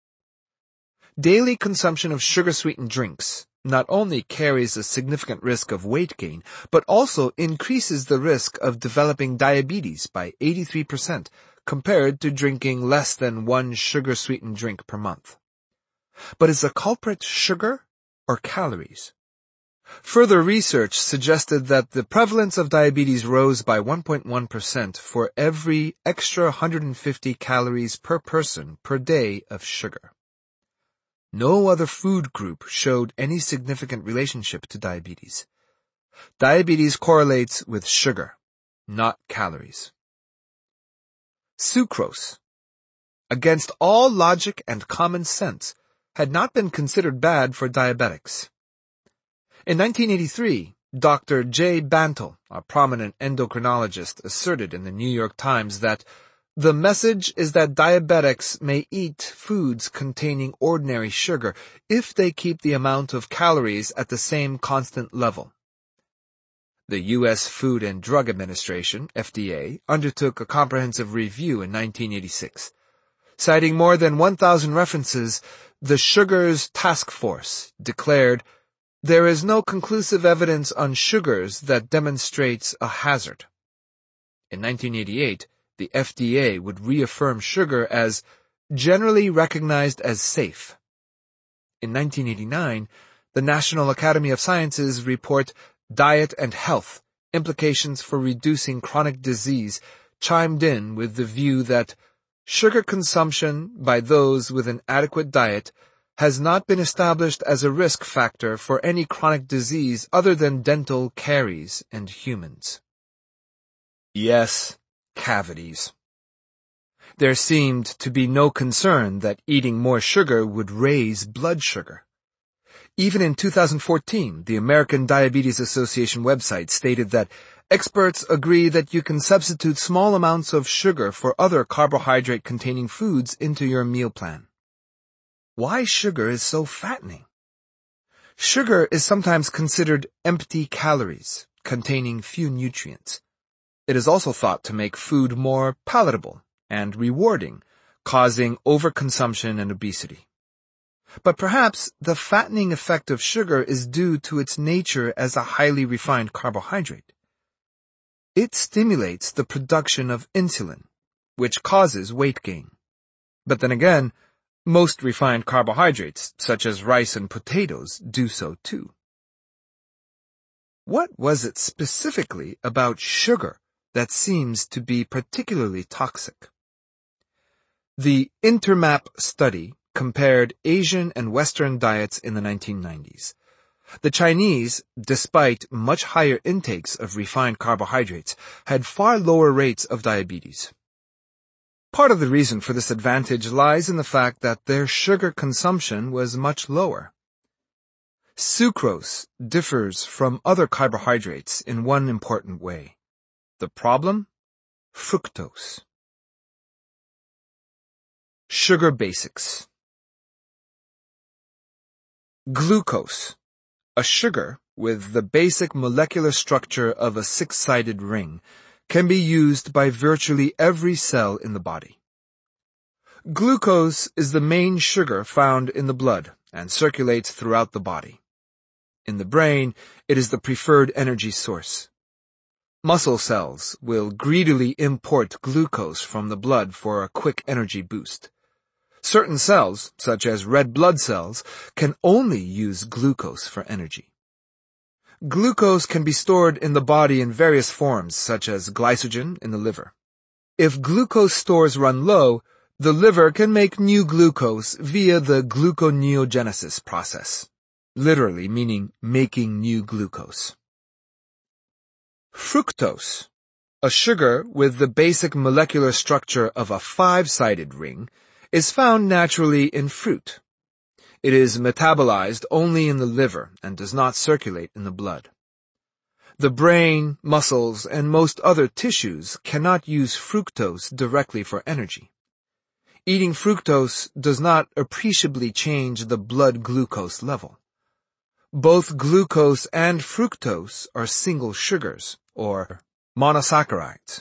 S1: Daily consumption of sugar-sweetened drinks not only carries a significant risk of weight gain, but also increases the risk of developing diabetes by eighty-three percent, compared to drinking less than one sugar-sweetened drink per month. But is the culprit sugar or calories? Further research suggested that the prevalence of diabetes rose by one point one percent for every extra one hundred fifty calories per person per day of sugar. No other food group showed any significant relationship to diabetes. Diabetes correlates with sugar, not calories. Sucrose, against all logic and common sense, had not been considered bad for diabetics. In nineteen eighty-three, Doctor Jay Bantle, a prominent endocrinologist, asserted in the New York Times that the message is that diabetics may eat foods containing ordinary sugar if they keep the amount of calories at the same constant level. The U S Food and Drug Administration, F D A, undertook a comprehensive review in nineteen eighty-six. Citing more than one thousand references, the Sugars Task Force declared, "There is no conclusive evidence on sugars that demonstrates a hazard." In nineteen eighty-eight, the F D A would reaffirm sugar as generally recognized as safe. In nineteen eighty-nine, the National Academy of Sciences report Diet and Health, Implications for Reducing Chronic Disease, chimed in with the view that sugar consumption by those with an adequate diet has not been established as a risk factor for any chronic disease other than dental caries in humans. Yes, cavities. There seemed to be no concern that eating more sugar would raise blood sugar. Even in two thousand fourteen, the American Diabetes Association website stated that experts agree that you can substitute small amounts of sugar for other carbohydrate-containing foods into your meal plan. Why sugar is so fattening? Sugar is sometimes considered empty calories, containing few nutrients. It is also thought to make food more palatable and rewarding, causing overconsumption and obesity. But perhaps the fattening effect of sugar is due to its nature as a highly refined carbohydrate. It stimulates the production of insulin, which causes weight gain. But then again, most refined carbohydrates, such as rice and potatoes, do so too. What was it specifically about sugar that seems to be particularly toxic? The Intermap study compared Asian and Western diets in the nineteen nineties. The Chinese, despite much higher intakes of refined carbohydrates, had far lower rates of diabetes. Part of the reason for this advantage lies in the fact that their sugar consumption was much lower. Sucrose differs from other carbohydrates in one important way. The problem? Fructose. Sugar basics. Glucose, a sugar with the basic molecular structure of a six-sided ring, can be used by virtually every cell in the body. Glucose is the main sugar found in the blood and circulates throughout the body. In the brain, it is the preferred energy source. Muscle cells will greedily import glucose from the blood for a quick energy boost. Certain cells, such as red blood cells, can only use glucose for energy. Glucose can be stored in the body in various forms, such as glycogen in the liver. If glucose stores run low, the liver can make new glucose via the gluconeogenesis process, literally meaning making new glucose. Fructose, a sugar with the basic molecular structure of a five-sided ring, is found naturally in fruit. It is metabolized only in the liver and does not circulate in the blood. The brain, muscles, and most other tissues cannot use fructose directly for energy. Eating fructose does not appreciably change the blood glucose level. Both glucose and fructose are single sugars, or monosaccharides.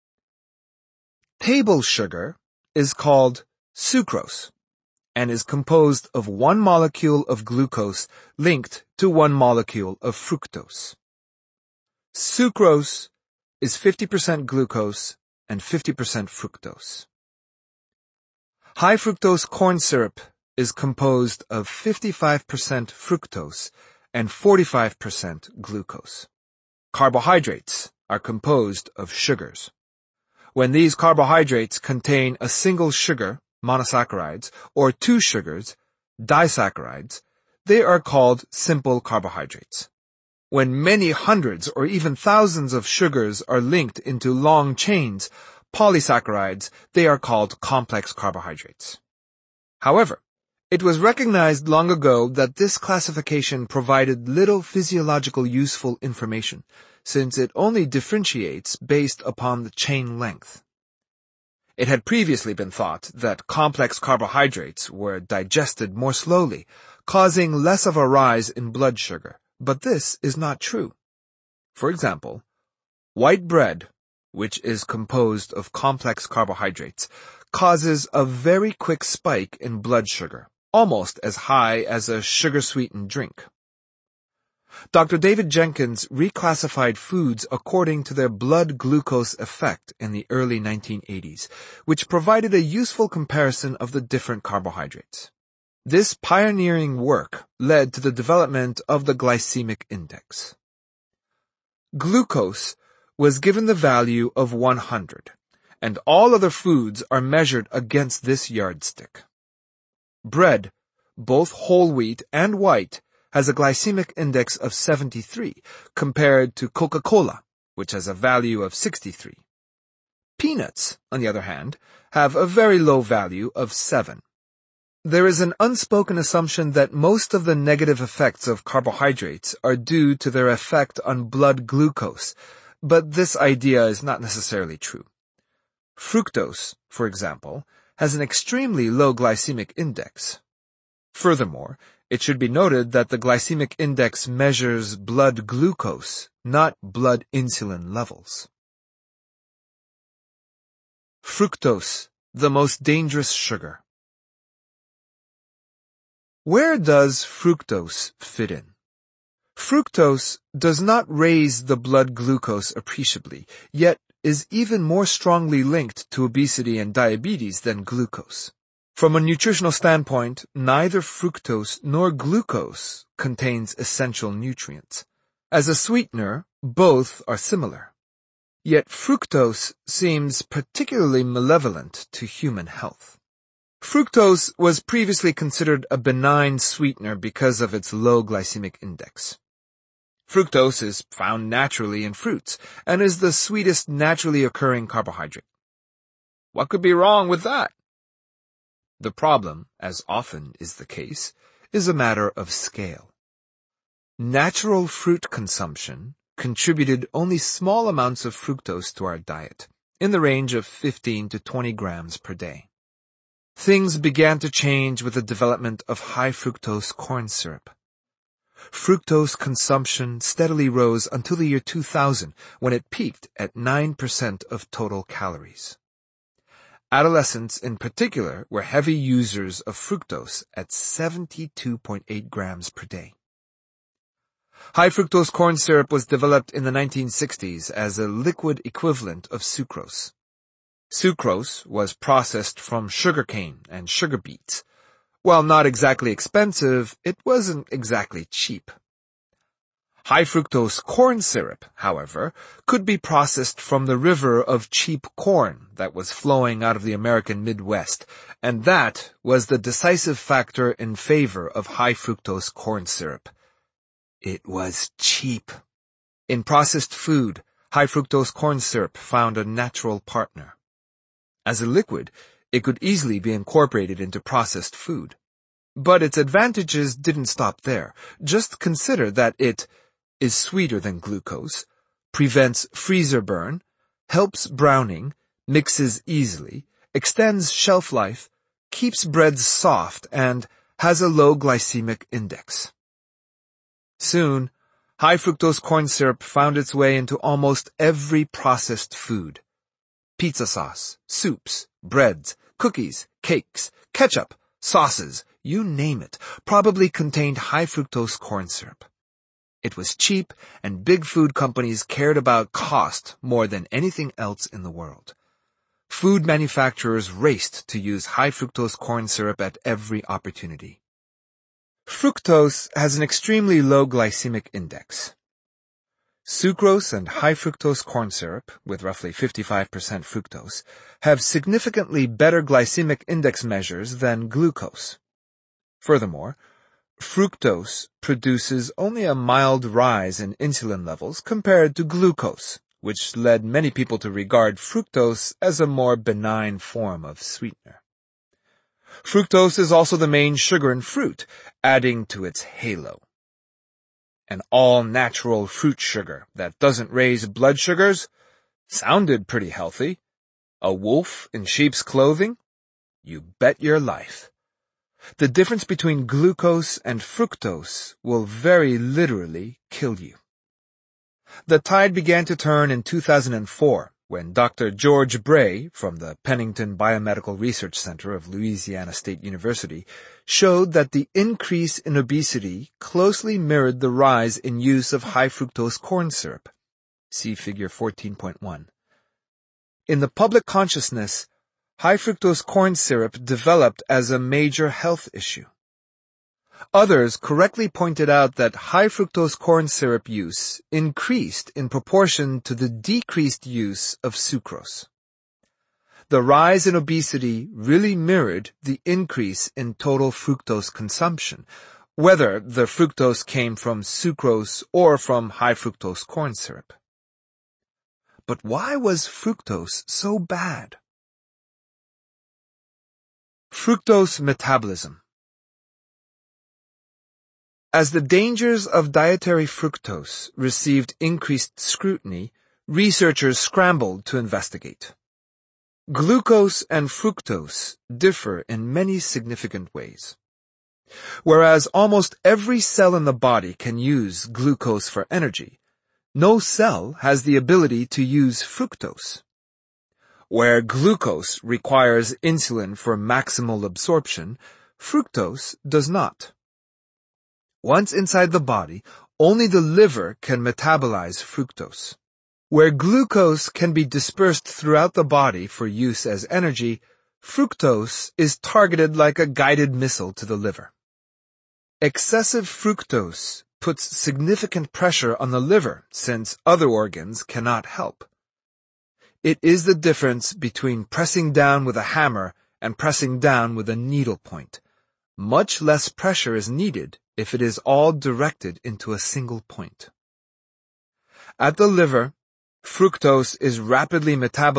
S1: Table sugar is called sucrose and is composed of one molecule of glucose linked to one molecule of fructose. Sucrose is fifty percent glucose and fifty percent fructose. High fructose corn syrup is composed of fifty-five percent fructose and forty-five percent glucose. Carbohydrates are composed of sugars. When these carbohydrates contain a single sugar, monosaccharides, or two sugars, disaccharides, they are called simple carbohydrates. When many hundreds or even thousands of sugars are linked into long chains, polysaccharides, they are called complex carbohydrates. However, it was recognized long ago that this classification provided little physiological useful information, since it only differentiates based upon the chain length. It had previously been thought that complex carbohydrates were digested more slowly, causing less of a rise in blood sugar, but this is not true. For example, white bread, which is composed of complex carbohydrates, causes a very quick spike in blood sugar, almost as high as a sugar-sweetened drink. Doctor David Jenkins reclassified foods according to their blood glucose effect in the early nineteen eighties, which provided a useful comparison of the different carbohydrates. This pioneering work led to the development of the glycemic index. Glucose was given the value of one hundred, and all other foods are measured against this yardstick. Bread, both whole wheat and white, has a glycemic index of seventy-three, compared to Coca-Cola, which has a value of sixty-three. Peanuts, on the other hand, have a very low value of seven. There is an unspoken assumption that most of the negative effects of carbohydrates are due to their effect on blood glucose, but this idea is not necessarily true. Fructose, for example, has an extremely low glycemic index. Furthermore, it should be noted that the glycemic index measures blood glucose, not blood insulin levels. Fructose, the most dangerous sugar. Where does fructose fit in? Fructose does not raise the blood glucose appreciably, yet is even more strongly linked to obesity and diabetes than glucose. From a nutritional standpoint, neither fructose nor glucose contains essential nutrients. As a sweetener, both are similar. Yet fructose seems particularly malevolent to human health. Fructose was previously considered a benign sweetener because of its low glycemic index. Fructose is found naturally in fruits and is the sweetest naturally occurring carbohydrate. What could be wrong with that? The problem, as often is the case, is a matter of scale. Natural fruit consumption contributed only small amounts of fructose to our diet, in the range of fifteen to twenty grams per day. Things began to change with the development of high fructose corn syrup. Fructose consumption steadily rose until the year two thousand, when it peaked at nine percent of total calories. Adolescents in particular were heavy users of fructose at seventy-two point eight grams per day. High fructose corn syrup was developed in the nineteen sixties as a liquid equivalent of sucrose. Sucrose was processed from sugarcane and sugar beets. While not exactly expensive, it wasn't exactly cheap. High fructose corn syrup, however, could be processed from the river of cheap corn that was flowing out of the American Midwest, and that was the decisive factor in favor of high fructose corn syrup. It was cheap. In processed food, high fructose corn syrup found a natural partner. As a liquid, it could easily be incorporated into processed food. But its advantages didn't stop there. Just consider that it is sweeter than glucose, prevents freezer burn, helps browning, mixes easily, extends shelf life, keeps breads soft, and has a low glycemic index. Soon, high fructose corn syrup found its way into almost every processed food. Pizza sauce, soups, breads, cookies, cakes, ketchup, sauces, you name it, probably contained high fructose corn syrup. It was cheap, and big food companies cared about cost more than anything else in the world. Food manufacturers raced to use high fructose corn syrup at every opportunity. Fructose has an extremely low glycemic index. Sucrose and high fructose corn syrup, with roughly fifty-five percent fructose, have significantly better glycemic index measures than glucose. Furthermore, fructose produces only a mild rise in insulin levels compared to glucose, which led many people to regard fructose as a more benign form of sweetener. Fructose is also the main sugar in fruit, adding to its halo. An all-natural fruit sugar that doesn't raise blood sugars? Sounded pretty healthy. A wolf in sheep's clothing? You bet your life. The difference between glucose and fructose will very literally kill you. The tide began to turn in two thousand four when Doctor George Bray from the Pennington Biomedical Research Center of Louisiana State University showed that the increase in obesity closely mirrored the rise in use of high fructose corn syrup. See figure fourteen point one. In the public consciousness, high fructose corn syrup developed as a major health issue. Others correctly pointed out that high fructose corn syrup use increased in proportion to the decreased use of sucrose. The rise in obesity really mirrored the increase in total fructose consumption, whether the fructose came from sucrose or from high fructose corn syrup. But why was fructose so bad? Fructose metabolism. As the dangers of dietary fructose received increased scrutiny, researchers scrambled to investigate. Glucose and fructose differ in many significant ways. Whereas almost every cell in the body can use glucose for energy, no cell has the ability to use fructose. Where glucose requires insulin for maximal absorption, fructose does not. Once inside the body, only the liver can metabolize fructose. Where glucose can be dispersed throughout the body for use as energy, fructose is targeted like a guided missile to the liver. Excessive fructose puts significant pressure on the liver since other organs cannot help. It is the difference between pressing down with a hammer and pressing down with a needle point. Much less pressure is needed if it is all directed into a single point. At the liver, fructose is rapidly metabolized